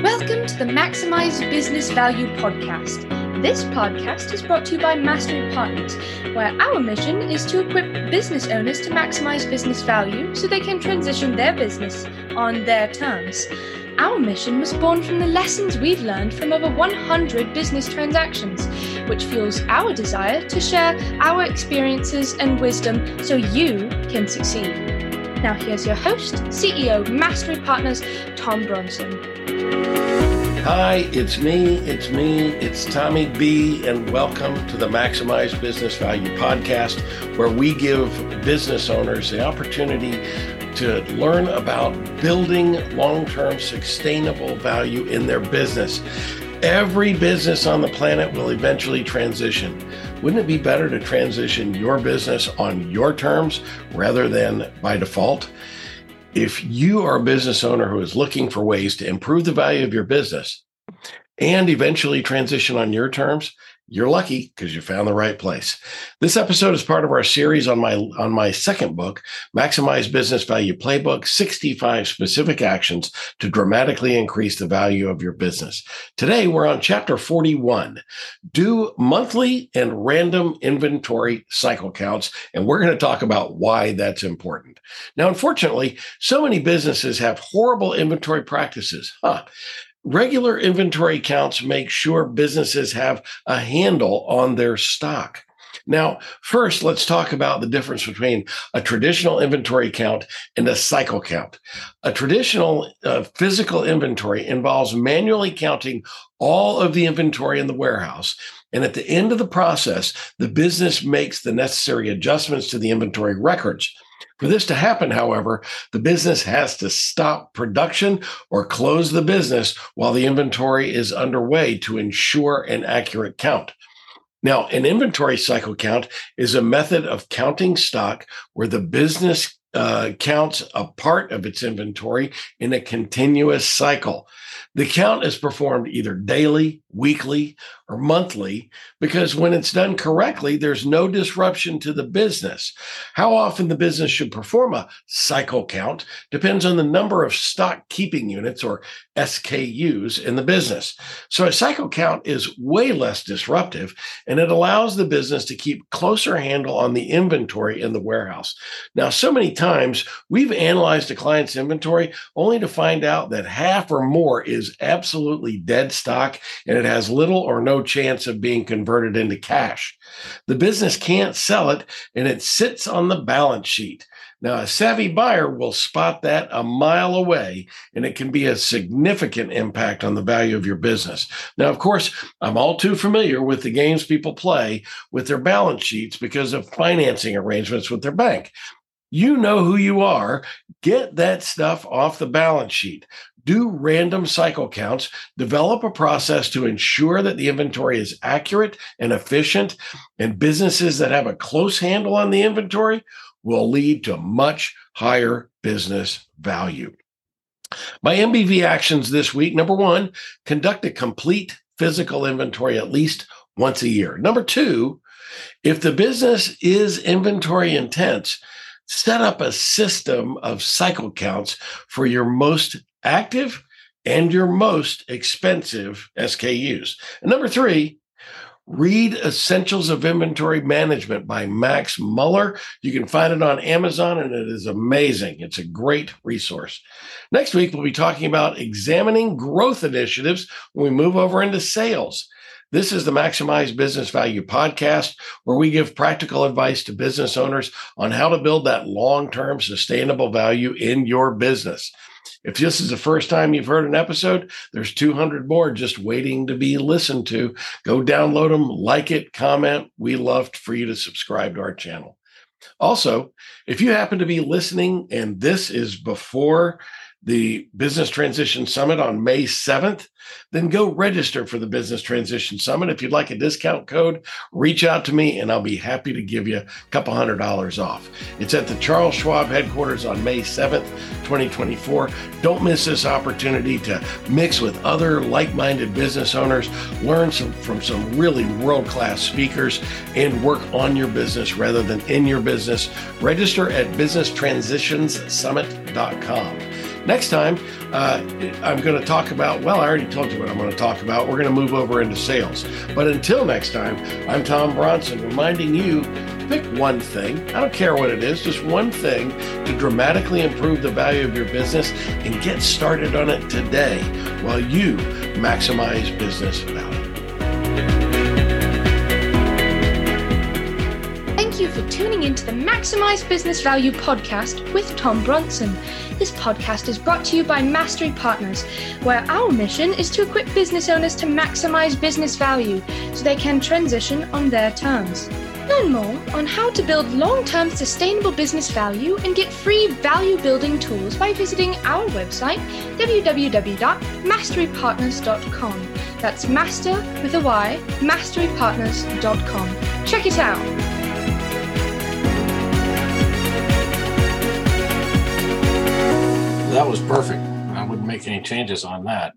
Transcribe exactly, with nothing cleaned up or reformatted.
Welcome to the Maximize Business Value podcast. This podcast is brought to you by Mastery Partners, where our mission is to equip business owners to maximize business value so they can transition their business on their terms. Our mission was born from the lessons we've learned from over one hundred business transactions, which fuels our desire to share our experiences and wisdom so you can succeed. Now here's your host, C E O, Mastery Partners, Tom Bronson. Hi, it's me, it's me, it's Tommy B, and welcome to the Maximize Business Value podcast, where we give business owners the opportunity to learn about building long-term sustainable value in their business. Every business on the planet will eventually transition. Wouldn't it be better to transition your business on your terms rather than by default? If you are a business owner who is looking for ways to improve the value of your business and eventually transition on your terms, you're lucky because you found the right place. This episode is part of our series on my on my second book, Maximize Business Value Playbook, sixty-five Specific Actions to Dramatically Increase the Value of Your Business. Today, we're on chapter forty-one, Do Monthly and Random Inventory Cycle Counts, and we're going to talk about why that's important. Now, unfortunately, so many businesses have horrible inventory practices. Huh. Regular inventory counts make sure businesses have a handle on their stock. Now, first, let's talk about the difference between a traditional inventory count and a cycle count. A traditional uh, physical inventory involves manually counting all of the inventory in the warehouse. And at the end of the process, the business makes the necessary adjustments to the inventory records. For this to happen, however, the business has to stop production or close the business while the inventory is underway to ensure an accurate count. Now, an inventory cycle count is a method of counting stock where the business uh, counts a part of its inventory in a continuous cycle. The count is performed either daily, weekly, or monthly, because when it's done correctly, there's no disruption to the business. How often the business should perform a cycle count depends on the number of stock keeping units, or S K Us, in the business. So a cycle count is way less disruptive, and it allows the business to keep closer handle on the inventory in the warehouse. Now, so many times we've analyzed a client's inventory only to find out that half or more is absolutely dead stock, and it has little or no chance of being converted into cash. The business can't sell it, and it sits on the balance sheet. Now, a savvy buyer will spot that a mile away, and it can be a significant impact on the value of your business. Now, of course, I'm all too familiar with the games people play with their balance sheets because of financing arrangements with their bank. You know who you are. Get that stuff off the balance sheet. Do random cycle counts, develop a process to ensure that the inventory is accurate and efficient, and businesses that have a close handle on the inventory will lead to much higher business value. My M B V actions this week: number one, conduct a complete physical inventory at least once a year. Number two, if the business is inventory intense, set up a system of cycle counts for your most active and your most expensive S K Us. And number three, read Essentials of Inventory Management by Max Muller. You can find it on Amazon, and it is amazing. It's a great resource. Next week, we'll be talking about examining growth initiatives when we move over into sales. This is the Maximize Business Value podcast, where we give practical advice to business owners on how to build that long-term sustainable value in your business. If this is the first time you've heard an episode, there's two hundred more just waiting to be listened to. Go download them, like it, comment. We love for you to subscribe to our channel. Also, if you happen to be listening and this is before the Business Transition Summit on May seventh, then go register for the Business Transition Summit. If you'd like a discount code, reach out to me and I'll be happy to give you a couple hundred dollars off. It's at the Charles Schwab headquarters on May seventh, twenty twenty-four. Don't miss this opportunity to mix with other like-minded business owners, learn some, from some really world-class speakers, and work on your business rather than in your business. Register at business transitions summit dot com. Next time, uh, I'm going to talk about, well, I already told you what I'm going to talk about. We're going to move over into sales. But until next time, I'm Tom Bronson, reminding you, pick one thing. I don't care what it is, just one thing to dramatically improve the value of your business and get started on it today while you maximize business value. Thank you for tuning into the Maximize Business Value podcast with Tom Bronson. This podcast is brought to you by Mastery Partners, where our mission is to equip business owners to maximize business value so they can transition on their terms. Learn more on how to build long-term sustainable business value and get free value-building tools by visiting our website, w w w dot mastery partners dot com. That's master with a Y, mastery partners dot com. Check it out. That was perfect. I wouldn't make any changes on that.